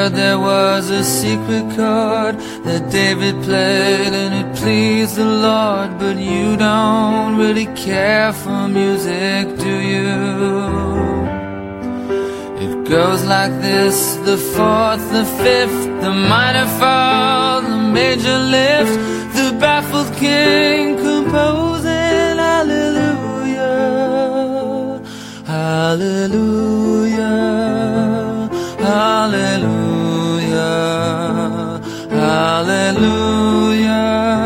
heard there was a secret chord that David played and it pleased the Lord. But you don't really care for music, do you? It goes like this: the fourth, the fifth, the minor fall, the major lift, the baffled king composing hallelujah, hallelujah, hallelujah, hallelujah,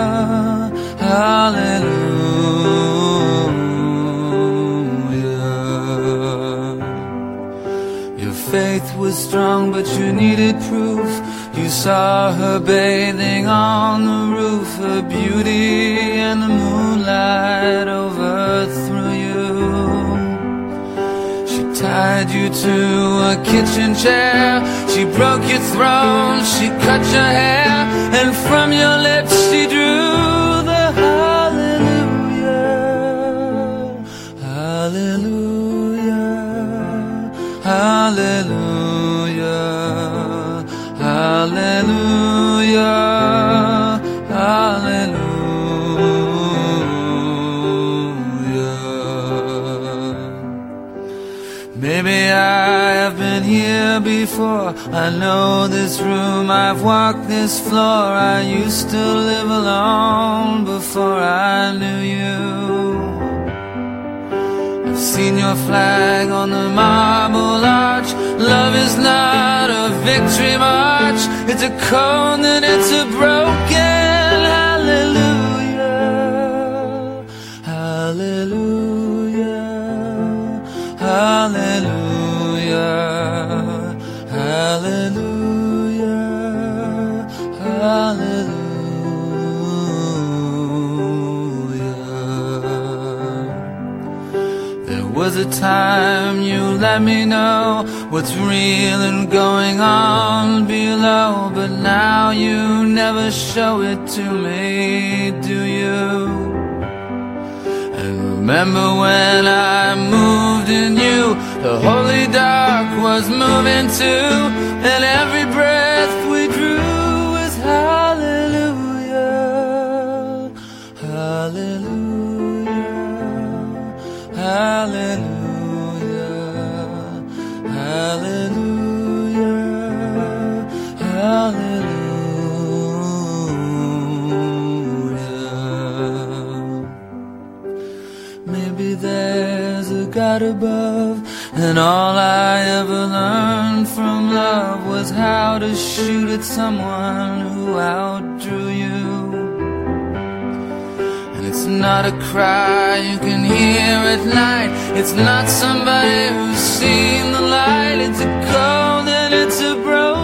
hallelujah. Your faith was strong, but you needed proof. You saw her bathing on the roof, her beauty and the moonlight overthrew you. She tied you to a kitchen chair, she broke your throne, she cut your hair, and from your lips she drew the hallelujah, hallelujah, hallelujah, hallelujah, hallelujah. Maybe I have been here before, I know this room, I've walked this floor. I used to live alone before I knew you. I've seen your flag on the marble arch. Love is not a victory march, it's a cold and it's a broken hallelujah, hallelujah, hallelujah, hallelujah, hallelujah. There was a time you let me know what's real and going on below, but now you never show it to me, do you? And remember when I moved in you, the holy dark was moving too, and every breath we drew was hallelujah, hallelujah, hallelujah, hallelujah, hallelujah. Maybe there's a God above, and all I ever learned from love was how to shoot at someone who outdrew you. And it's not a cry you can hear at night, it's not somebody who's seen the light. It's a cold and it's a broken